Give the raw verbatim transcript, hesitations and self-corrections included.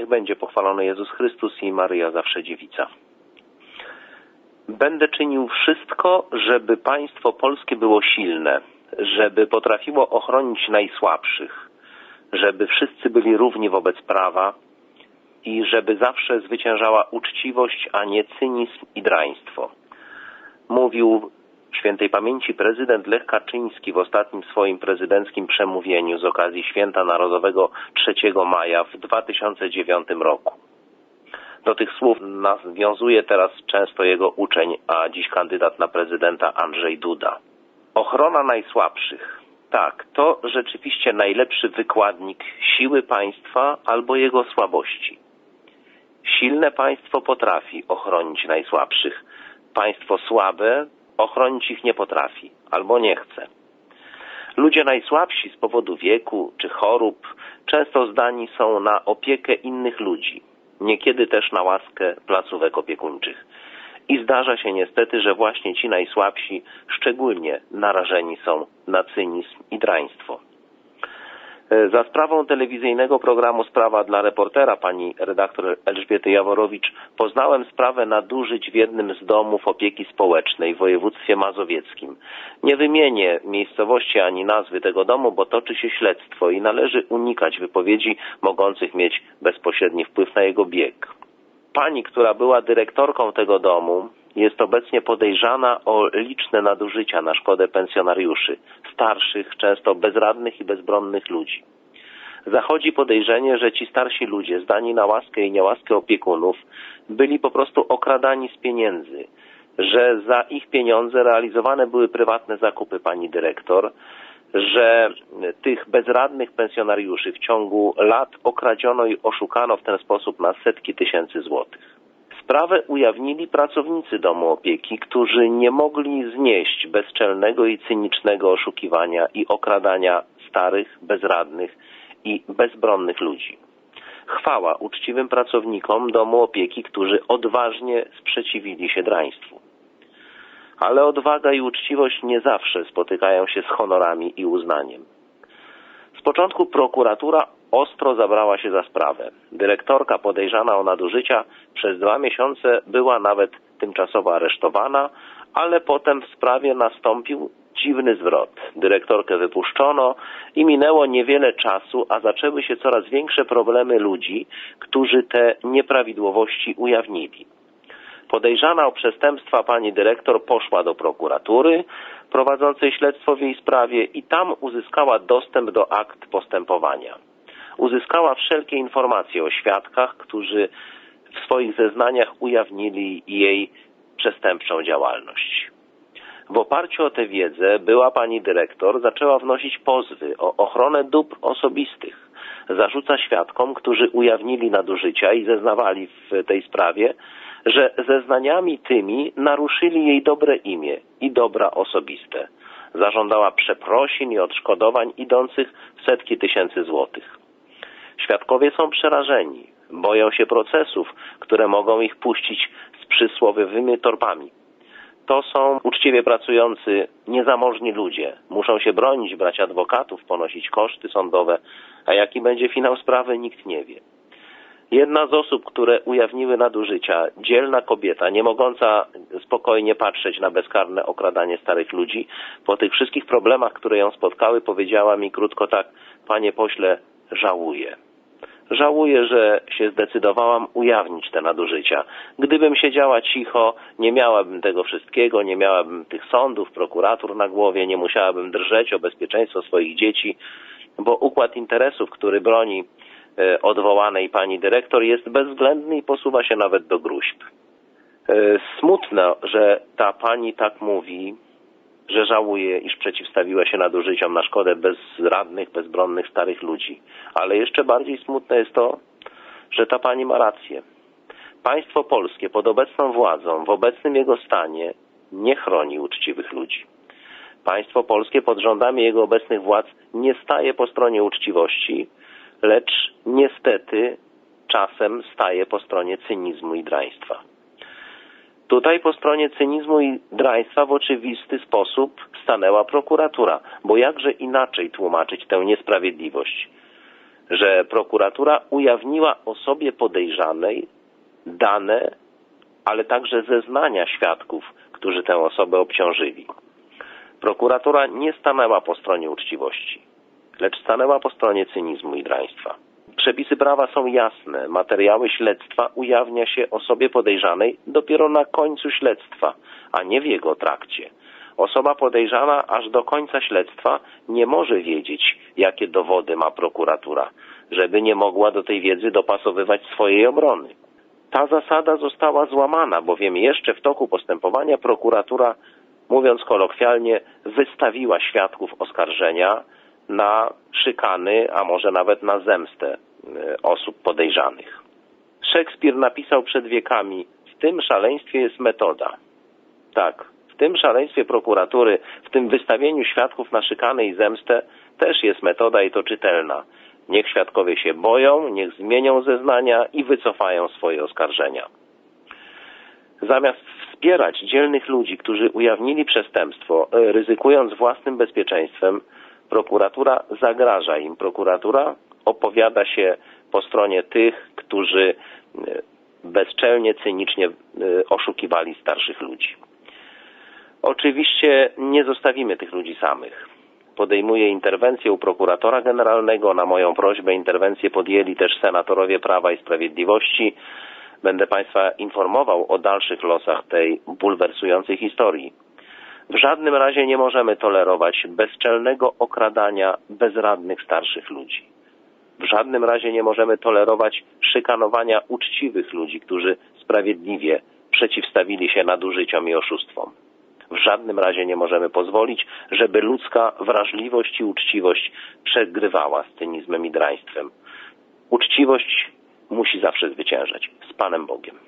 będzie pochwalony Jezus Chrystus i Maryja zawsze dziewica. Będę czynił wszystko, żeby państwo polskie było silne, żeby potrafiło ochronić najsłabszych, żeby wszyscy byli równi wobec prawa i żeby zawsze zwyciężała uczciwość, a nie cynizm i draństwo. Mówił świętej pamięci prezydent Lech Kaczyński w ostatnim swoim prezydenckim przemówieniu z okazji Święta Narodowego trzeciego maja w dwa tysiące dziewiątym roku. Do tych słów nawiązuje teraz często jego uczeń, a dziś kandydat na prezydenta Andrzej Duda. Ochrona najsłabszych. Tak, to rzeczywiście najlepszy wykładnik siły państwa albo jego słabości. Silne państwo potrafi ochronić najsłabszych. Państwo słabe ochronić ich nie potrafi albo nie chce. Ludzie najsłabsi z powodu wieku czy chorób często zdani są na opiekę innych ludzi, niekiedy też na łaskę placówek opiekuńczych. I zdarza się niestety, że właśnie ci najsłabsi szczególnie narażeni są na cynizm i draństwo. Za sprawą telewizyjnego programu Sprawa dla reportera pani redaktor Elżbiety Jaworowicz poznałem sprawę nadużyć w jednym z domów opieki społecznej w województwie mazowieckim. Nie wymienię miejscowości ani nazwy tego domu, bo toczy się śledztwo i należy unikać wypowiedzi mogących mieć bezpośredni wpływ na jego bieg. Pani, która była dyrektorką tego domu, jest obecnie podejrzana o liczne nadużycia na szkodę pensjonariuszy, starszych, często bezradnych i bezbronnych ludzi. Zachodzi podejrzenie, że ci starsi ludzie, zdani na łaskę i niełaskę opiekunów, byli po prostu okradani z pieniędzy, że za ich pieniądze realizowane były prywatne zakupy pani dyrektor, że tych bezradnych pensjonariuszy w ciągu lat okradziono i oszukano w ten sposób na setki tysięcy złotych. Sprawę ujawnili pracownicy domu opieki, którzy nie mogli znieść bezczelnego i cynicznego oszukiwania i okradania starych, bezradnych i bezbronnych ludzi. Chwała uczciwym pracownikom domu opieki, którzy odważnie sprzeciwili się draństwu. Ale odwaga i uczciwość nie zawsze spotykają się z honorami i uznaniem. Z początku prokuratura ostro zabrała się za sprawę. Dyrektorka podejrzana o nadużycia przez dwa miesiące była nawet tymczasowo aresztowana, ale potem w sprawie nastąpił dziwny zwrot. Dyrektorkę wypuszczono i minęło niewiele czasu, a zaczęły się coraz większe problemy ludzi, którzy te nieprawidłowości ujawnili. Podejrzana o przestępstwa pani dyrektor poszła do prokuratury prowadzącej śledztwo w jej sprawie i tam uzyskała dostęp do akt postępowania. Uzyskała wszelkie informacje o świadkach, którzy w swoich zeznaniach ujawnili jej przestępczą działalność. W oparciu o tę wiedzę była pani dyrektor zaczęła wnosić pozwy o ochronę dóbr osobistych. Zarzuca świadkom, którzy ujawnili nadużycia i zeznawali w tej sprawie, że zeznaniami tymi naruszyli jej dobre imię i dobra osobiste. Zażądała przeprosin i odszkodowań idących w setki tysięcy złotych. Świadkowie są przerażeni, boją się procesów, które mogą ich puścić z przysłowiowymi torbami. To są uczciwie pracujący, niezamożni ludzie. Muszą się bronić, brać adwokatów, ponosić koszty sądowe, a jaki będzie finał sprawy, nikt nie wie. Jedna z osób, które ujawniły nadużycia, dzielna kobieta, nie mogąca spokojnie patrzeć na bezkarne okradanie starych ludzi, po tych wszystkich problemach, które ją spotkały, powiedziała mi krótko tak: panie pośle, żałuję. Żałuję, że się zdecydowałam ujawnić te nadużycia. Gdybym siedziała cicho, nie miałabym tego wszystkiego, nie miałabym tych sądów, prokuratur na głowie, nie musiałabym drżeć o bezpieczeństwo swoich dzieci, bo układ interesów, który broni e, odwołanej pani dyrektor, jest bezwzględny i posuwa się nawet do gróźb. E, smutno, że ta pani tak mówi, że żałuje, iż przeciwstawiła się nadużyciom na szkodę bezradnych, bezbronnych, starych ludzi. Ale jeszcze bardziej smutne jest to, że ta pani ma rację. Państwo polskie pod obecną władzą, w obecnym jego stanie, nie chroni uczciwych ludzi. Państwo polskie pod rządami jego obecnych władz nie staje po stronie uczciwości, lecz niestety czasem staje po stronie cynizmu i draństwa. Tutaj po stronie cynizmu i draństwa w oczywisty sposób stanęła prokuratura, bo jakże inaczej tłumaczyć tę niesprawiedliwość, że prokuratura ujawniła osobie podejrzanej dane, ale także zeznania świadków, którzy tę osobę obciążyli. Prokuratura nie stanęła po stronie uczciwości, lecz stanęła po stronie cynizmu i draństwa. Przepisy prawa są jasne. Materiały śledztwa ujawnia się osobie podejrzanej dopiero na końcu śledztwa, a nie w jego trakcie. Osoba podejrzana aż do końca śledztwa nie może wiedzieć, jakie dowody ma prokuratura, żeby nie mogła do tej wiedzy dopasowywać swojej obrony. Ta zasada została złamana, bowiem jeszcze w toku postępowania prokuratura, mówiąc kolokwialnie, wystawiła świadków oskarżenia na szykany, a może nawet na zemstę osób podejrzanych. Szekspir napisał przed wiekami: w tym szaleństwie jest metoda. Tak, w tym szaleństwie prokuratury, w tym wystawieniu świadków na szykany i zemstę też jest metoda i to czytelna. Niech świadkowie się boją, niech zmienią zeznania i wycofają swoje oskarżenia. Zamiast wspierać dzielnych ludzi, którzy ujawnili przestępstwo, ryzykując własnym bezpieczeństwem, prokuratura zagraża im. Prokuratura opowiada się po stronie tych, którzy bezczelnie, cynicznie oszukiwali starszych ludzi. Oczywiście nie zostawimy tych ludzi samych. Podejmuję interwencję u prokuratora generalnego. Na moją prośbę interwencję podjęli też senatorowie Prawa i Sprawiedliwości. Będę Państwa informował o dalszych losach tej bulwersującej historii. W żadnym razie nie możemy tolerować bezczelnego okradania bezradnych starszych ludzi. W żadnym razie nie możemy tolerować szykanowania uczciwych ludzi, którzy sprawiedliwie przeciwstawili się nadużyciom i oszustwom. W żadnym razie nie możemy pozwolić, żeby ludzka wrażliwość i uczciwość przegrywała z cynizmem i draństwem. Uczciwość musi zawsze zwyciężać. Z Panem Bogiem.